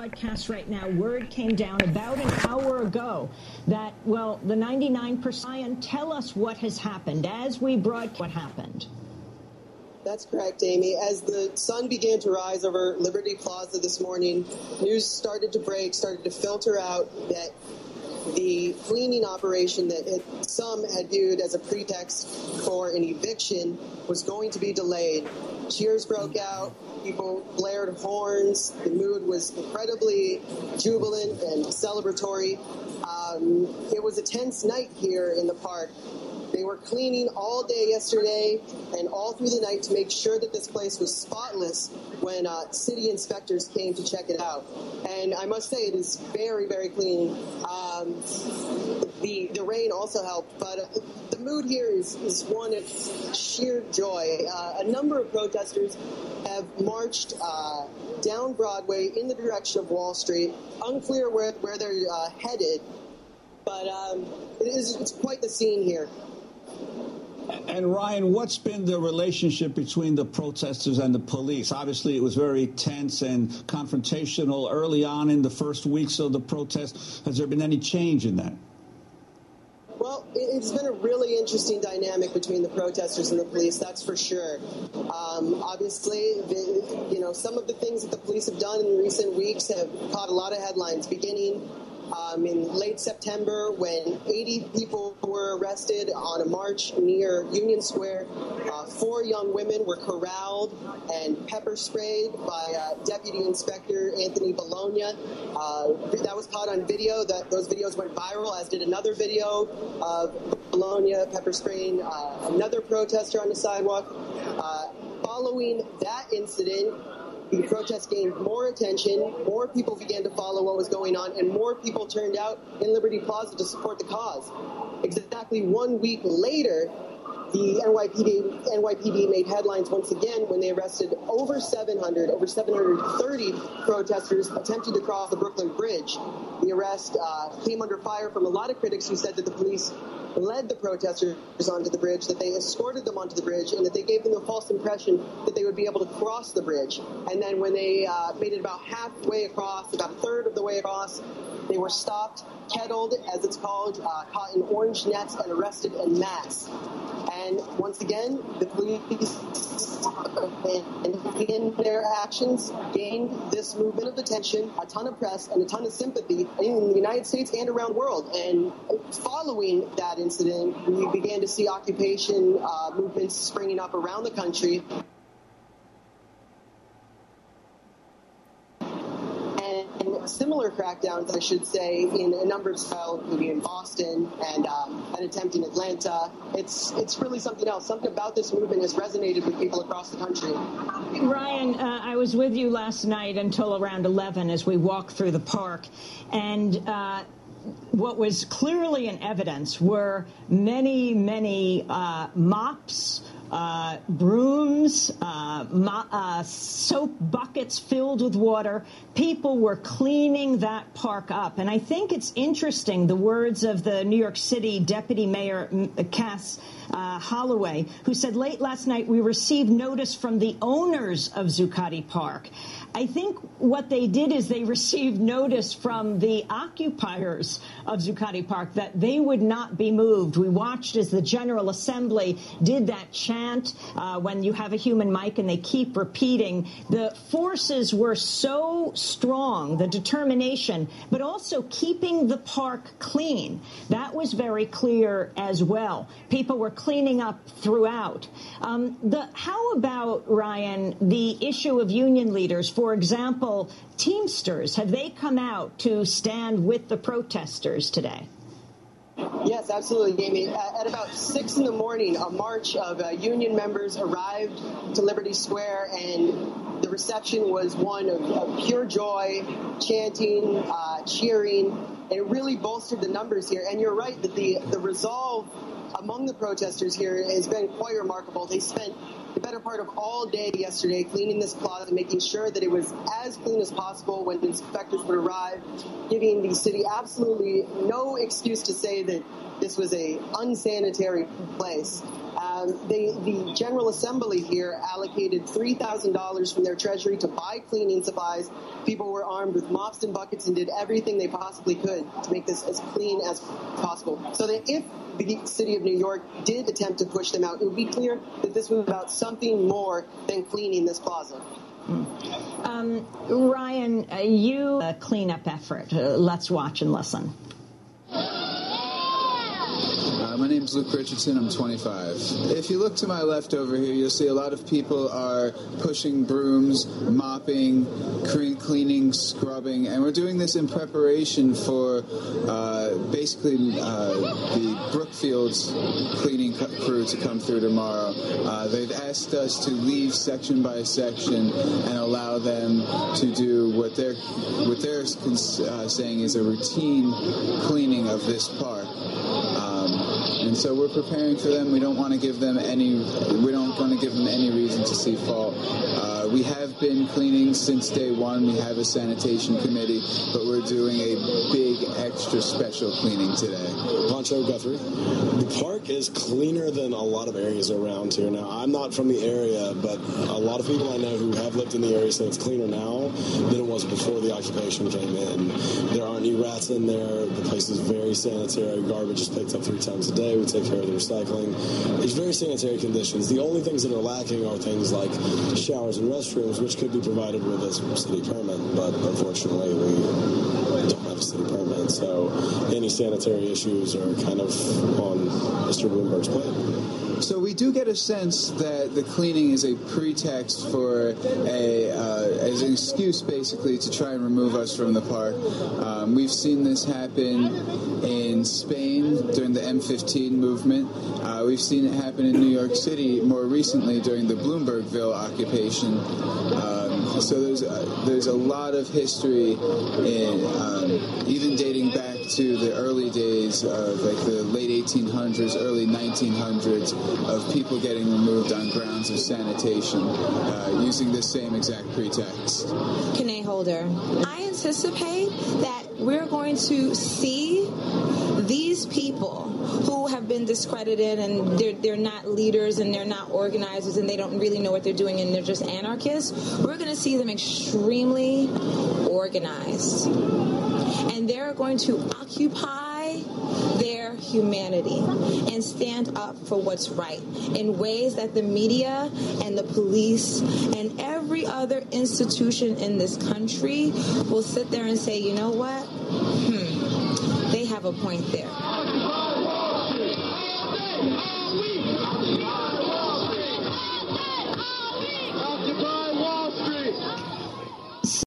broadcast right now, word came down about an hour ago that, well, the 99%, tell us what has happened as we broadcast what happened. That's correct, Amy. As the sun began to rise over Liberty Plaza this morning, news started to break, started to filter out that the cleaning operation that some had viewed as a pretext for an eviction was going to be delayed. Cheers broke out. People blared horns. The mood was incredibly jubilant and celebratory. It was a tense night here in the park. They were cleaning all day yesterday and all through the night to make sure that this place was spotless when city inspectors came to check it out. And I must say, it is very, very clean. The rain also helped, but the mood here is one of sheer joy. A number of protesters have marched down Broadway in the direction of Wall Street. Unclear where they're headed, but it's quite the scene here. And Ryan, what's been the relationship between the protesters and the police? Obviously, it was very tense and confrontational early on in the first weeks of the protest. Has there been any change in that? Well, it's been a really interesting dynamic between the protesters and the police, that's for sure. Obviously, some of the things that the police have done in recent weeks have caught a lot of headlines, beginning in late September when 80 people were arrested on a march near Union Square. 4 young women were corralled and pepper sprayed by Deputy Inspector Anthony Bologna. That was caught on video. Those videos went viral, as did another video of Bologna pepper spraying another protester on the sidewalk. Following that incident, the protest gained more attention, more people began to follow what was going on, and more people turned out in Liberty Plaza to support the cause. Exactly 1 week later, the NYPD made headlines once again when they arrested over 730 protesters attempting to cross the Brooklyn Bridge. The arrest came under fire from a lot of critics who said that the police led the protesters onto the bridge, that they escorted them onto the bridge, and that they gave them the false impression that they would be able to cross the bridge. And then when they made it about halfway across, about a third of the way across, they were stopped, kettled, as it's called, caught in orange nets, and arrested en masse. And once again, the police, in their actions, gained this movement of attention, a ton of press, and a ton of sympathy in the United States and around the world. And following that incident, we began to see occupation movements springing up around the country. Similar crackdowns, I should say, in a number of styles, maybe in Boston and an attempt in Atlanta. It's really something else. Something about this movement has resonated with people across the country. Ryan, I was with you last night until around 11 as we walked through the park, and what was clearly in evidence were many mops, brooms, soap buckets filled with water. People were cleaning that park up. And I think it's interesting, the words of the New York City Deputy Mayor Cass Holloway, who said late last night, we received notice from the owners of Zuccotti Park. I think what they did is they received notice from the occupiers of Zuccotti Park that they would not be moved. We watched as the General Assembly did that chant when you have a human mic and they keep repeating. The forces were so strong, the determination, but also keeping the park clean. That was very clear as well. People were cleaning up throughout. How about, Ryan, the issue of union leaders? For example, Teamsters, have they come out to stand with the protesters today? Yes, absolutely, Amy. At about 6 in the morning, a march of union members arrived to Liberty Square, and the reception was one of pure joy, chanting, cheering, and it really bolstered the numbers here. And you're right that the resolve among the protesters here has been quite remarkable. They spent the better part of all day yesterday cleaning this plaza, making sure that it was as clean as possible when inspectors would arrive, giving the city absolutely no excuse to say that this was a unsanitary place. The General Assembly here allocated $3,000 from their treasury to buy cleaning supplies. People were armed with mops and buckets and did everything they possibly could to make this as clean as possible. So that if the city of New York did attempt to push them out, it would be clear that this was about something more than cleaning this plaza. Ryan, you cleanup effort. Let's watch and listen. My name's Luke Richardson. I'm 25. If you look to my left over here, you'll see a lot of people are pushing brooms, mopping, cleaning, scrubbing, and we're doing this in preparation for basically the Brookfields cleaning crew to come through tomorrow. They've asked us to leave section by section and allow them to do what they're saying is a routine cleaning of this park. And so we're preparing for them. We don't want to give them any reason to see fault. We have been cleaning since day one. We have a sanitation committee, but we're doing a big, extra special cleaning today. Pancho Guthrie. The park is cleaner than a lot of areas around here. Now, I'm not from the area, but a lot of people I know who have lived in the area say it's cleaner now than it was before the occupation came in. There aren't any rats in there. The place is very sanitary. Garbage is picked up 3 times a day. We take care of the recycling. It's very sanitary conditions. The only things that are lacking are things like showers and restrooms, which could be provided with a city permit, but unfortunately we don't have a city permit, so any sanitary issues are kind of on Mr. Bloomberg's plate. So we do get a sense that the cleaning is a pretext for as an excuse, basically, to try and remove us from the park. We've seen this happen in Spain during the M15 movement. We've seen it happen in New York City more recently during the Bloombergville occupation. So there's a lot of history in even dating back to the early days of like the late 1800s, early 1900s of people getting removed on grounds of sanitation using this same exact pretext. Kanae Holder. I anticipate that we're going to see these people who have been discredited and they're not leaders and they're not organizers and they don't really know what they're doing and they're just anarchists. We're going to see them extremely organized. And they're going to occupy their humanity and stand up for what's right in ways that the media and the police and every other institution in this country will sit there and say, you know what? They have a point there.